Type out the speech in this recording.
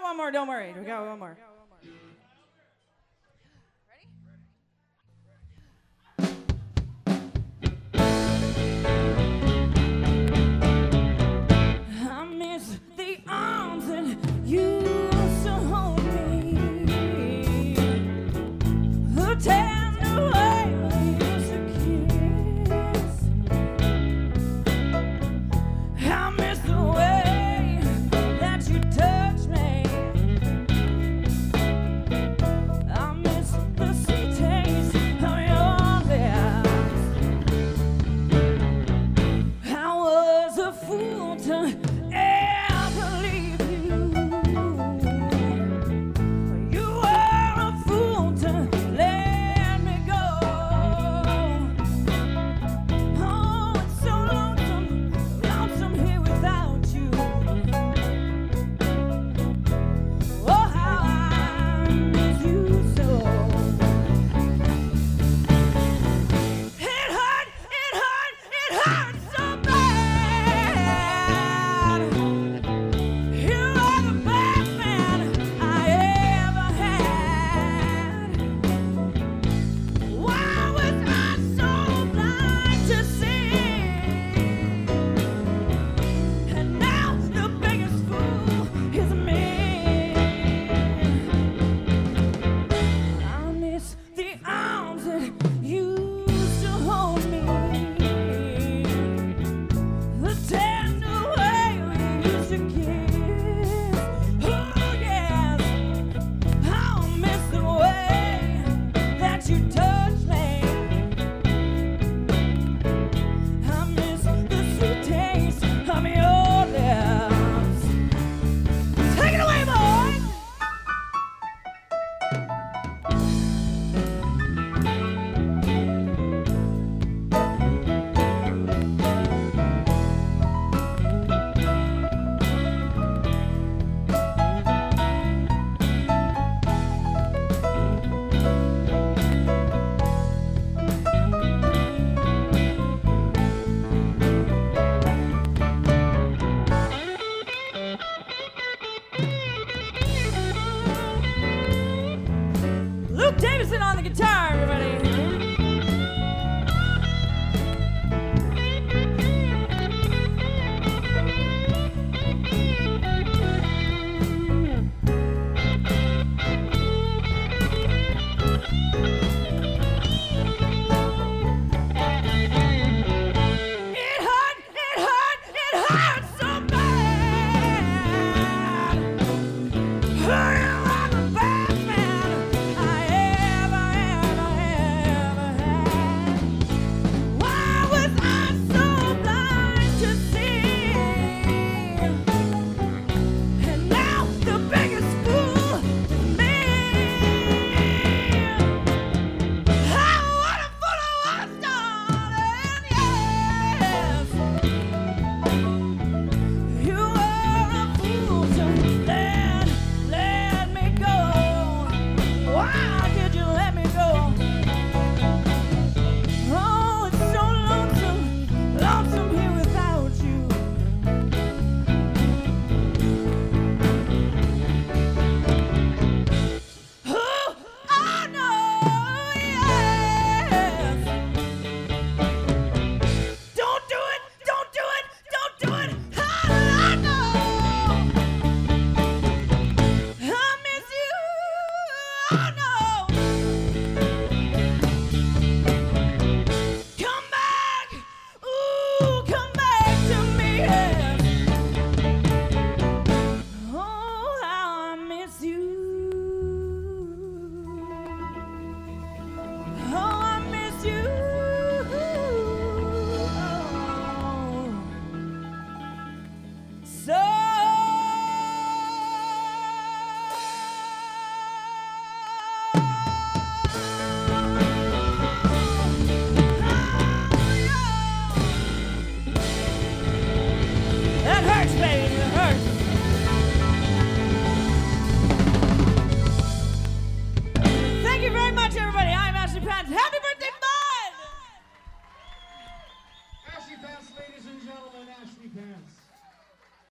one more, don't worry. We got one more. I miss the arms that used to hold me, the tender way we used to kiss. I miss the way that you touched me. I miss the sweet taste of your lips. I was a fool to ever leave you. You were a fool to let me go. Oh, it's so lonesome, lonesome here without you. Oh, how I miss you so. It hurt, it hurt, it hurt so bad. You are the best man I ever had. Why was I so blind to see? And now the biggest fool is me. I miss the arms that used to hold me, the tender way we used to kiss. Oh yes, I miss the way that you touched me. I miss the sweet taste of your lips. Take it away, boys. Luke Davison on the guitar, everybody. It hurt, it hurt, it hurt so bad. You are the best man I ever, ever, ever had. Why was I so blind to see? And now the biggest fool is me. Oh, what a fool I was, darling, yes. You were a fool to let me go. Why did you let me go? Oh, it's so lonesome, lonesome here without you. Oh, I know, yes. Don't do it, don't do it, don't do it. I know. I miss you. I know. Come back. Ooh, come back to me. Yes. Oh, how I miss you. Oh, I miss you. So. That hurts, baby. That hurts. Thank you very much, everybody. I'm Ashley Pants. Happy birthday, Bud! Ashley Pants, ladies and gentlemen, Ashley Pants.